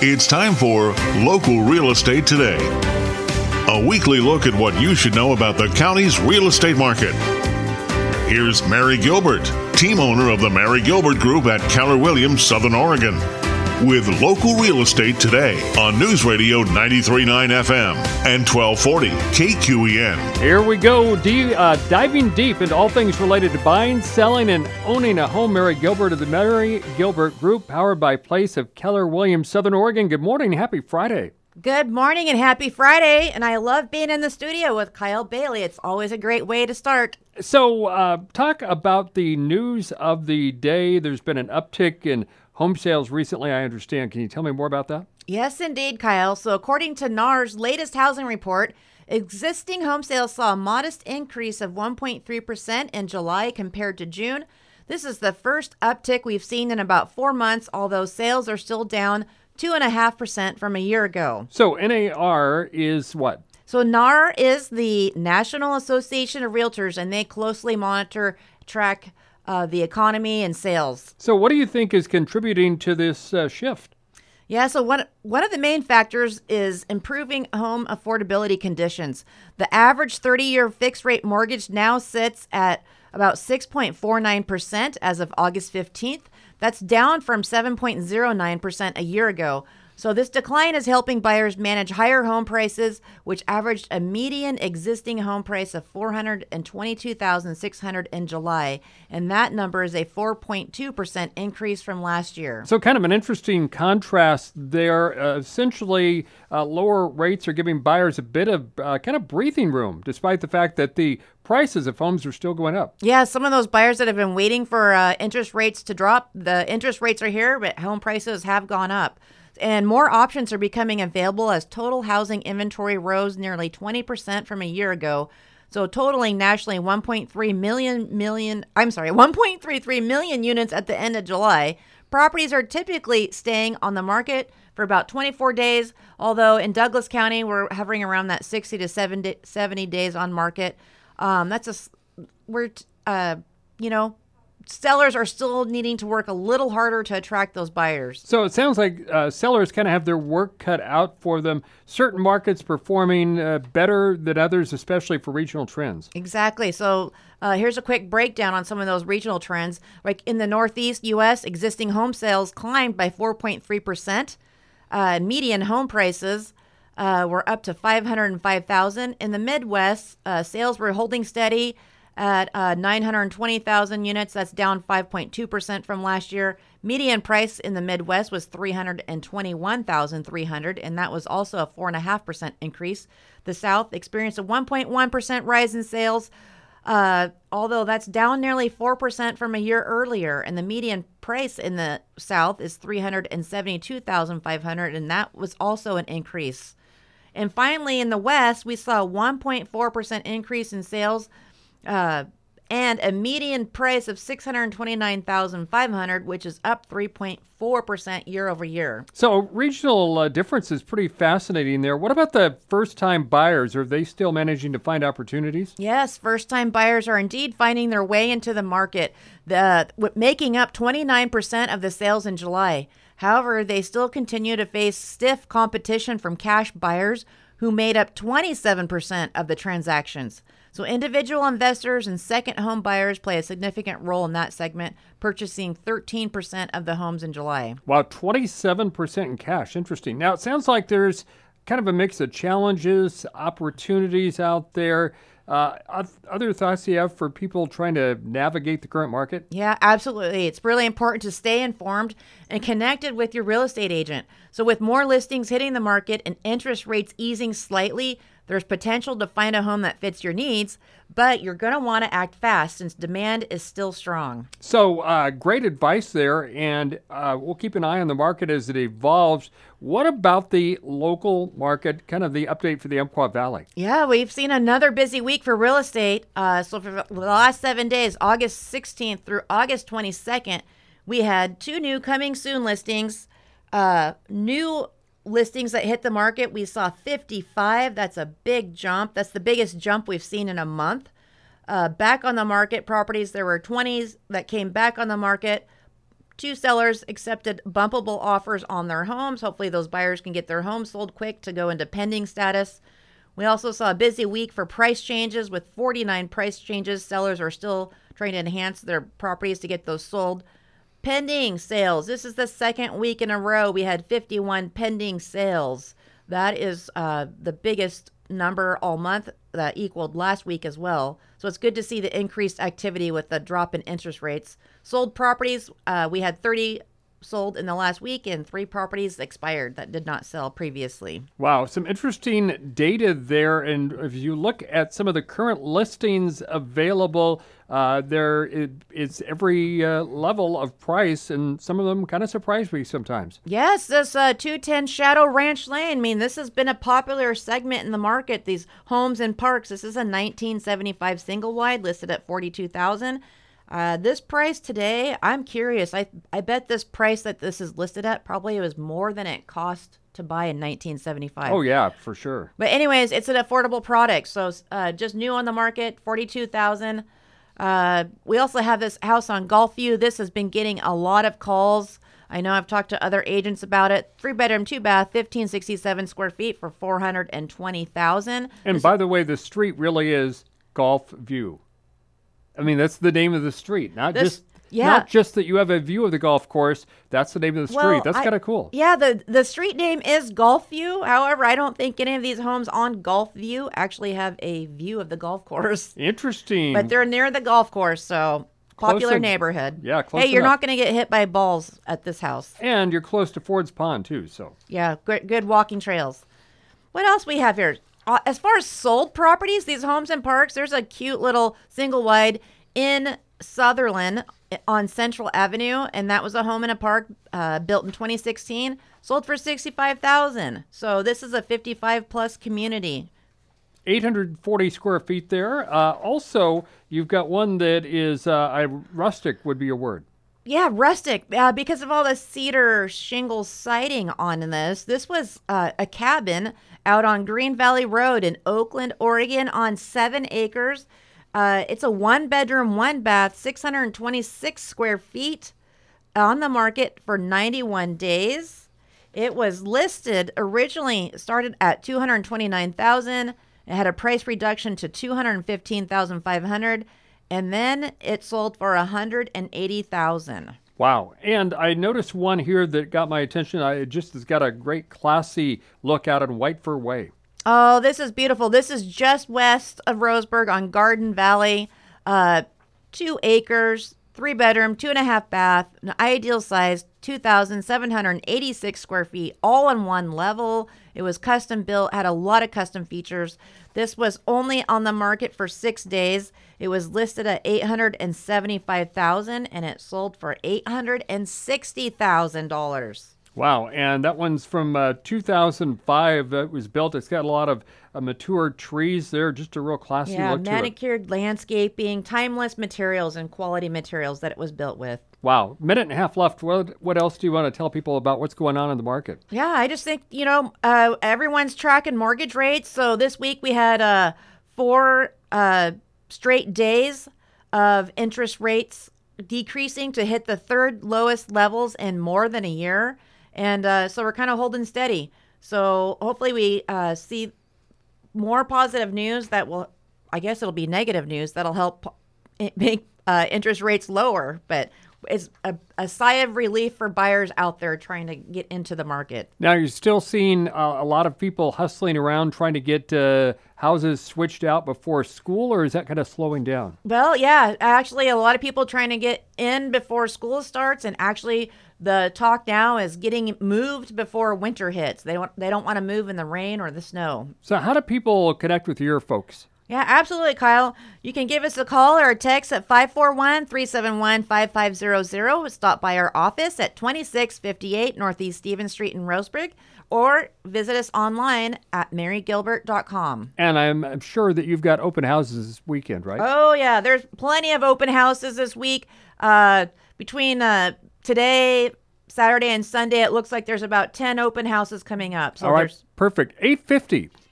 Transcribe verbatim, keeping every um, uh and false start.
It's time for Local Real Estate Today, a weekly look at what you should know about the county's real estate market. Here's Mary Gilbert, team owner of the Mary Gilbert Group at Keller Williams, Southern Oregon, with Local Real Estate Today on News Radio ninety-three point nine F M and twelve forty K Q E N. Here we go, D- uh, diving deep into all things related to buying, selling, and owning a home. Mary Gilbert of the Mary Gilbert Group, powered by Place of Keller Williams, Southern Oregon. Good morning. Happy Friday. Good morning and happy Friday. And I love being in the studio with Kyle Bailey. It's always a great way to start. So uh, talk about the news of the day. There's been an uptick in home sales recently, I understand. Can you tell me more about that? Yes, indeed, Kyle. So according to N A R's latest housing report, existing home sales saw a modest increase of one point three percent in July compared to June. This is the first uptick we've seen in about four months, although sales are still down two point five percent from a year ago. So N A R is what? So N A R is the National Association of Realtors, and they closely monitor, track uh, the economy and sales. So what do you think is contributing to this uh, shift? Yeah, so one, one of the main factors is improving home affordability conditions. The average thirty-year fixed-rate mortgage now sits at about six point four nine percent as of August fifteenth. That's down from seven point zero nine percent a year ago. So this decline is helping buyers manage higher home prices, which averaged a median existing home price of four hundred twenty-two thousand six hundred dollars in July. And that number is a four point two percent increase from last year. So kind of an interesting contrast there. Uh, essentially, uh, lower rates are giving buyers a bit of uh, kind of breathing room, despite the fact that the prices of homes are still going up. Yeah, some of those buyers that have been waiting for uh, interest rates to drop, the interest rates are here, but home prices have gone up. And more options are becoming available as total housing inventory rose nearly twenty percent from a year ago. So totaling nationally one point three million million, I'm sorry, one point three three million units at the end of July. Properties are typically staying on the market for about twenty-four days, although in Douglas County, we're hovering around that sixty to seventy days on market. Um, that's a, we're, uh, you know, sellers are still needing to work a little harder to attract those buyers. So it sounds like uh, sellers kind of have their work cut out for them. Certain markets performing uh, better than others, especially for regional trends. Exactly. So uh, here's a quick breakdown on some of those regional trends. Like in the Northeast U S, existing home sales climbed by four point three percent. Uh, median home prices uh, were up to five hundred five thousand dollars. In the Midwest, uh, sales were holding steady at uh, nine hundred twenty thousand units. That's down five point two percent from last year. Median price in the Midwest was three hundred twenty-one thousand three hundred dollars, and that was also a four point five percent increase. The South experienced a one point one percent rise in sales, uh, although that's down nearly four percent from a year earlier. And the median price in the South is three hundred seventy-two thousand five hundred dollars, and that was also an increase. And finally, in the West, we saw a one point four percent increase in sales, Uh, and a median price of six hundred twenty-nine thousand five hundred dollars, which is up three point four percent year over year. So regional uh, difference is pretty fascinating there. What about the first-time buyers? Are they still managing to find opportunities? Yes, first-time buyers are indeed finding their way into the market, the, making up twenty-nine percent of the sales in July. However, they still continue to face stiff competition from cash buyers, who made up twenty-seven percent of the transactions. So individual investors and second home buyers play a significant role in that segment, purchasing thirteen percent of the homes in July. Wow, twenty-seven percent in cash. Interesting. Now, it sounds like there's kind of a mix of challenges, opportunities out there. Uh, other thoughts you have for people trying to navigate the current market? Yeah, absolutely. It's really important to stay informed and connected with your real estate agent. So with more listings hitting the market and interest rates easing slightly, there's potential to find a home that fits your needs, but you're going to want to act fast since demand is still strong. So uh, great advice there, and uh, we'll keep an eye on the market as it evolves. What about the local market, kind of the update for the Umpqua Valley? Yeah, we've seen another busy week for real estate. Uh, so for the last seven days, August sixteenth through August twenty-second, we had two new coming soon listings, uh, new listings that hit the market. We saw fifty-five. That's a big jump. That's the biggest jump we've seen in a month. Uh, back on the market properties, there were twenties that came back on the market. two sellers accepted bumpable offers on their homes. Hopefully those buyers can get their homes sold quick to go into pending status. We also saw a busy week for price changes with forty-nine price changes. Sellers are still trying to enhance their properties to get those sold. Pending sales. This is the second week in a row we had fifty-one pending sales. That is uh, the biggest number all month. That equaled last week as well. So it's good to see the increased activity with the drop in interest rates. Sold properties, uh, we had thirty sold in the last week and three properties expired that did not sell previously. Wow, some interesting data there. And if you look at some of the current listings available, uh, there it, it's every uh, level of price, and some of them kind of surprise me sometimes. Yes, this uh, two ten Shadow Ranch Lane. I mean, this has been a popular segment in the market, these homes and parks. This is a nineteen seventy-five single wide listed at forty-two thousand dollars. Uh, this price today, I'm curious. I I bet this price that this is listed at probably was more than it cost to buy in nineteen seventy-five. Oh, yeah, for sure. But anyways, it's an affordable product. So uh, just new on the market, forty-two thousand dollars. Uh, we also have this house on Gulfview. This has been getting a lot of calls. I know I've talked to other agents about it. Three bedroom, two bath, fifteen sixty-seven square feet for four hundred twenty thousand dollars. And This by the way, the street really is Gulfview. I mean, that's the name of the street, not This- just yeah. not just that you have a view of the golf course. That's the name of the street. Well, That's I- kind of cool. Yeah, the the street name is Gulfview. However, I don't think any of these homes on Gulfview actually have a view of the golf course. Interesting. But they're near the golf course, so Close popular en- neighborhood. Yeah, close Hey, you're enough. not going to get hit by balls at this house. And you're close to Ford's Pond, too, so. Yeah, good, good walking trails. What else we have here? Uh, as far as sold properties, these homes and parks, there's a cute little single wide in Sutherland on Central Avenue, and that was a home and a park uh, built in twenty sixteen, sold for sixty-five thousand dollars. So this is a fifty-five plus community. eight hundred forty square feet there. Uh, also, you've got one that is, uh, I, rustic would be a word. Yeah, rustic, uh, because of all the cedar shingle siding on this. This was uh, a cabin out on Green Valley Road in Oakland, Oregon, on seven acres. Uh, it's a one bedroom, one bath, six hundred twenty-six square feet, on the market for ninety-one days. It was listed originally started at two hundred twenty-nine thousand dollars. It had a price reduction to two hundred fifteen thousand five hundred dollars, and then it sold for one hundred eighty thousand dollars. Wow. And I noticed one here that got my attention. I it just has got a great classy look out on White Fir Way. Oh, this is beautiful. This is just west of Roseburg on Garden Valley. Uh, two acres, three bedroom, two and a half bath, an ideal size, two thousand seven hundred eighty-six square feet, all on one level. It was custom built, had a lot of custom features. This was only on the market for six days. It was listed at eight hundred seventy-five thousand dollars, and it sold for eight hundred sixty thousand dollars. Wow. And that one's from uh, two thousand five. It was built. It's got a lot of uh, mature trees there. Just a real classy Yeah, look to it. manicured landscaping, timeless materials, and quality materials that it was built with. Wow. Minute and a half left. What, what else do you want to tell people about what's going on in the market? Yeah, I just think, you know, uh, everyone's tracking mortgage rates. So this week we had uh, four uh, straight days of interest rates decreasing to hit the third lowest levels in more than a year. And uh, so we're kind of holding steady. So hopefully we uh, see more positive news that will, I guess it'll be negative news that'll help make uh, interest rates lower. But it's a, a sigh of relief for buyers out there trying to get into the market. Now, you're still seeing uh, a lot of people hustling around trying to get uh, houses switched out before school, or is that kind of slowing down? Well, yeah, actually a lot of people trying to get in before school starts, and actually the talk now is getting moved before winter hits. They don't, they don't want to move in the rain or the snow. So how do people connect with your folks? Yeah, absolutely, Kyle. You can give us a call or a text at five four one, three seven one, five five zero zero. Stop by our office at twenty-six fifty-eight Northeast Stevens Street in Roseburg, or visit us online at mary gilbert dot com. And I'm, I'm sure that you've got open houses this weekend, right? Oh, yeah. There's plenty of open houses this week. Uh, between uh, today, Saturday, and Sunday, it looks like there's about ten open houses coming up. So All right, there's perfect. eight fifty.